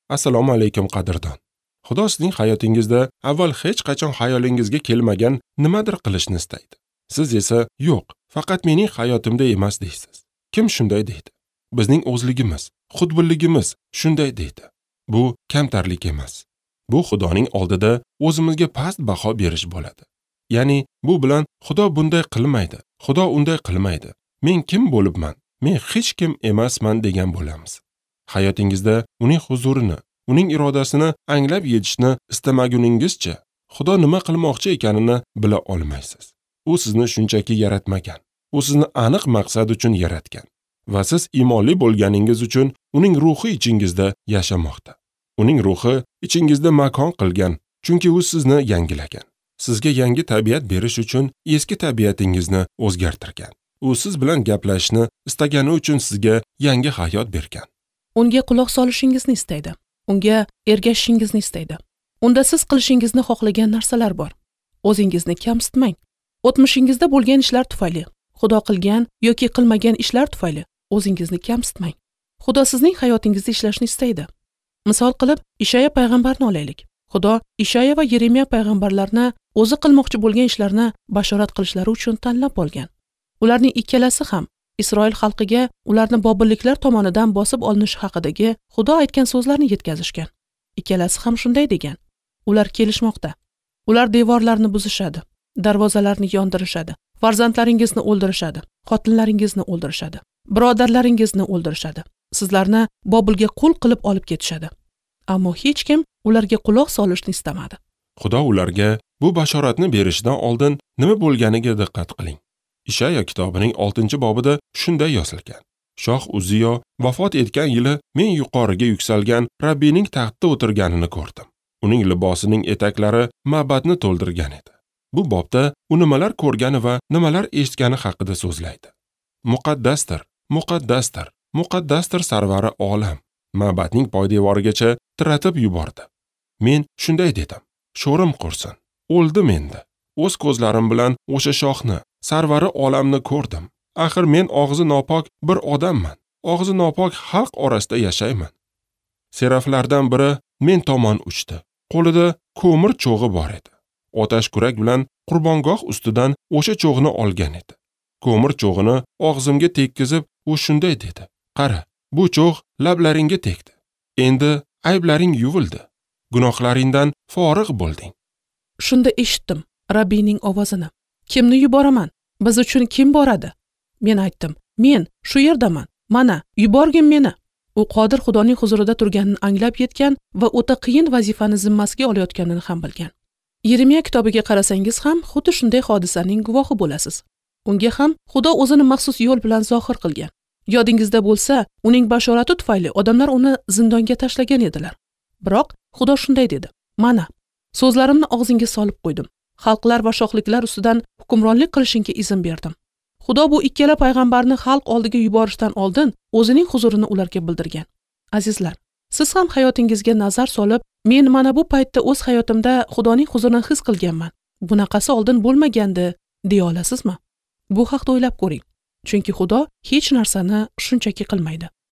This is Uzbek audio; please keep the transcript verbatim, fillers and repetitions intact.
Assalomu alaykum qadrdon. Xudo sizning hayotingizda avval hech qachon xayolingizga kelmagan nimadir qilishni istaydi. Siz esa yo'q, faqat mening hayotimda emas deysiz. Kim shunday deydi? Bizning o'zligimiz, xudbinligimiz shunday deydi. Bu kamtarlik emas. Bu Xudoning oldida o'zimizga past baho berish bo'ladi. Ya'ni bu bilan Xudo bunday qilmaydi, Xudo unday qilmaydi. Men kim bo'libman? Men hech kim emasman degan bo'lamiz. Hayotingizda uning huzurini, uning irodasini anglab yetishni istamaguningizcha, Xudo nima qilmoqchi ekanini bila olmaysiz. U sizni shunchaki yaratmagan. U sizni aniq maqsad uchun yaratgan. Va siz iymonli bo'lganingiz uchun uning ruhi ichingizda yashamoqda. Uning ruhi ichingizda makon qilgan, chunki u sizni yangilagan. Sizga yangi tabiat berish uchun eski tabiatingizni o'zgartirgan. U siz bilan gaplashishni istagani uchun sizga yangi hayot bergan. Unga quloq solishingizni istaydi. Unga ergashishingizni istaydi. Unda siz qilishingizni xohlagan narsalar bor. O'zingizni kamsitmang. O'tmishingizda bo'lgan ishlar tufayli, Xudo qilgan yoki qilmagan ishlar tufayli o'zingizni kamsitmang. Xudo sizning hayotingizda ishlashni istaydi. Misol qilib, Ishaya payg'ambarni olaylik. Xudo Ishaya va Yeremiya payg'ambarlarni o'zi qilmoqchi bo'lgan ishlarni bashorat qilishlari uchun tanlab olgan. Ularning ikkalasi ham Isroil xalqiga ularni bobilliklar tomonidan bosib olinishi haqidagi Xudo aytgan so'zlarni yetkazishgan. Ikkalasi ham shunday degan. Ular kelishmoqda. Ular devorlarni buzishadi, darvozalarni yondirishadi, farzandlaringizni o'ldirishadi, xotinlaringizni o'ldirishadi, birodarlaringizni o'ldirishadi. Sizlarni Bobilga qul qilib olib ketishadi. Ammo hech kim ularga quloq solishni istamadi. Xudo ularga bu bashoratni berishidan oldin nima bo'lganiga diqqat qiling. Ishaya kitobining oltinchi bobida shunday yozilgan. Shoh Uziyo vafot etgan yili men yuqoriga yuksalgan Rabbiyning taxtda o'tirganini ko'rdim. Uning libosining etaklari ma'batni to'ldirgan edi. Bu bobda u nimalar ko'rgani va nimalar eshitgani haqida so'zlaydi. Muqaddasdir, muqaddasdir, muqaddasdir sarvari olam. Ma'batning poydevorigacha tiratib yubordi. Men shunday dedim. Sho'rim qursin. O'ldim endi. O'z ko'zlarim bilan o'sha shohni, sarvari olamni ko'rdim. Axir men og'zi nopok bir odamman. Og'zi nopok xalq orasida yashayman. Seraflardan biri men tomon uchdi. Qo'lida ko'mir cho'g'i bor edi. Otash kurak bilan qurbongoh ustidan o'sha cho'g'ni olgan edi. Ko'mir cho'g'ini og'zimga tekkizib, u shunday dedi. Qara, bu cho'g' lablaringga tegdi. Endi ayblaring yuvildi. Gunohlaringdan forig' bo'lding. Shunda eshitdim Rabbiyning ovozini. Kimni yuboraman? Biz uchun kim boradi? Men aytdim, men shu yerdaman. Mana, yuborgin meni. U qodir Xudoning huzurida turganini anglab yetgan va o'ta qiyin vazifani zimmasiga olayotganini ham bilgan. Yeremiya kitobiga qarasangiz ham xuddi shunday hodisaning guvohi bo'lasiz. Unga ham Xudo o'zini maxsus yo'l bilan zohir qilgan. Yodingizda bo'lsa, uning bashorati tufayli odamlar uni zindonga tashlagan edilar. Biroq Xudo shunday dedi. Mana, so'zlarimni og'zingga solib qo'ydim. Xalqlar va shohliklar ustidan hukmronlik qilishingga izn berdim. Xudo bu ikkala payg'ambarni xalq oldiga yuborishdan oldin o'zining huzurini ularga bildirgan. Azizlar, siz ham hayotingizga nazar solib, men mana bu paytda o'z hayotimda Xudoning huzurini his qilganman. Bunaqasi oldin bo'lmagandi, deya olasizmi? Bu haqda o'ylab ko'ring. Chunki Xudo hech narsani shunchaki qilmaydi.